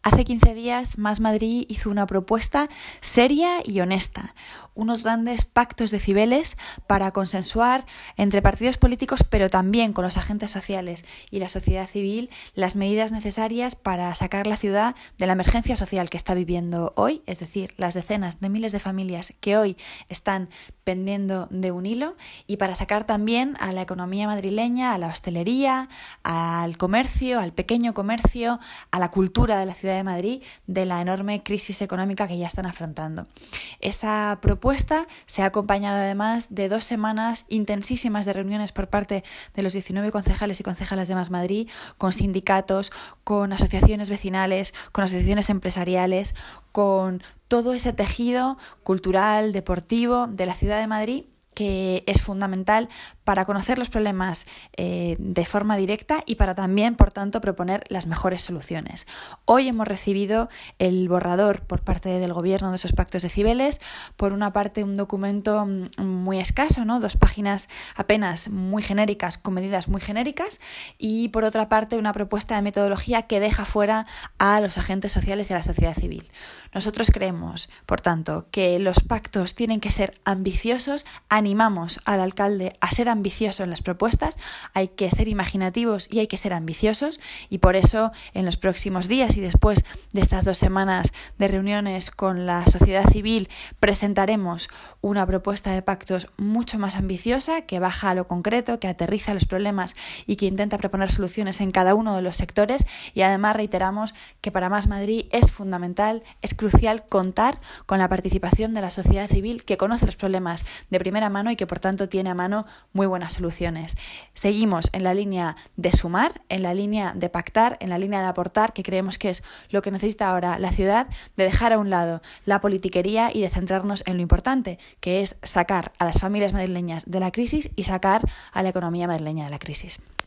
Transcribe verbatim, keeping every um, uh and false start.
Hace quince días, Más Madrid hizo una propuesta seria y honesta, unos grandes pactos de Cibeles para consensuar entre partidos políticos, pero también con los agentes sociales y la sociedad civil, las medidas necesarias para sacar la ciudad de la emergencia social que está viviendo hoy, es decir, las decenas de miles de familias que hoy están pendiendo de un hilo, y para sacar también a la economía madrileña, a la hostelería, al comercio, al pequeño comercio, a la cultura de la ciudad de Madrid, de la enorme crisis económica que ya están afrontando. Esa propuesta se ha acompañado además de dos semanas intensísimas de reuniones por parte de los diecinueve concejales y concejalas de Más Madrid, con sindicatos, con asociaciones vecinales, con asociaciones empresariales, con todo ese tejido cultural, deportivo de la ciudad de Madrid, que es fundamental para conocer los problemas eh, de forma directa y para también, por tanto, proponer las mejores soluciones. Hoy hemos recibido el borrador por parte del Gobierno de esos pactos de Cibeles. Por una parte, un documento muy escaso, ¿no? Dos páginas apenas muy genéricas, con medidas muy genéricas, y por otra parte, una propuesta de metodología que deja fuera a los agentes sociales y a la sociedad civil. Nosotros creemos, por tanto, que los pactos tienen que ser ambiciosos. Animamos al alcalde a ser ambicioso en las propuestas, hay que ser imaginativos y hay que ser ambiciosos, y por eso en los próximos días y después de estas dos semanas de reuniones con la sociedad civil presentaremos una propuesta de pactos mucho más ambiciosa, que baja a lo concreto, que aterriza los problemas y que intenta proponer soluciones en cada uno de los sectores. Y además reiteramos que para Más Madrid es fundamental, es crucial contar con la participación de la sociedad civil, que conoce los problemas de primera mano y que por tanto tiene a mano muy buenas soluciones. Seguimos en la línea de sumar, en la línea de pactar, en la línea de aportar, que creemos que es lo que necesita ahora la ciudad, de dejar a un lado la politiquería y de centrarnos en lo importante, que es sacar a las familias madrileñas de la crisis y sacar a la economía madrileña de la crisis.